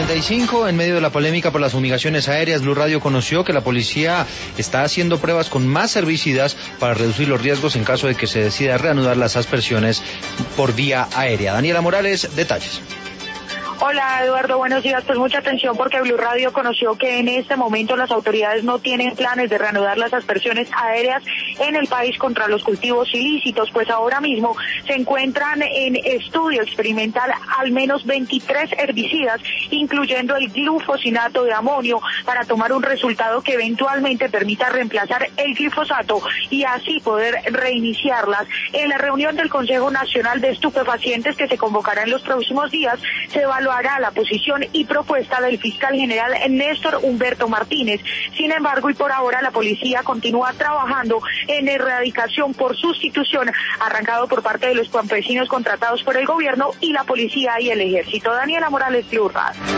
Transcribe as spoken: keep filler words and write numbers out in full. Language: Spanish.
cuarenta y cinco, en medio de la polémica por las fumigaciones aéreas, Blue Radio conoció que la policía está haciendo pruebas con más herbicidas para reducir los riesgos en caso de que se decida reanudar las aspersiones por vía aérea. Daniela Morales, detalles. Hola Eduardo, buenos días. Pues mucha atención porque Blue Radio conoció que en este momento las autoridades no tienen planes de reanudar las aspersiones aéreas en el país contra los cultivos ilícitos, pues ahora mismo se encuentran en estudio experimental al menos veintitrés herbicidas, incluyendo el glufosinato de amonio, para tomar un resultado que eventualmente permita reemplazar el glifosato y así poder reiniciarlas. En la reunión del Consejo Nacional de Estupefacientes, que se convocará en los próximos días, se evaluará la posición y propuesta del fiscal general Néstor Humberto Martínez. Sin embargo, y por ahora, la policía continúa trabajando en erradicación por sustitución, arrancado por parte de los campesinos contratados por el gobierno y la policía y el ejército. Daniela Morales, Blue Radio.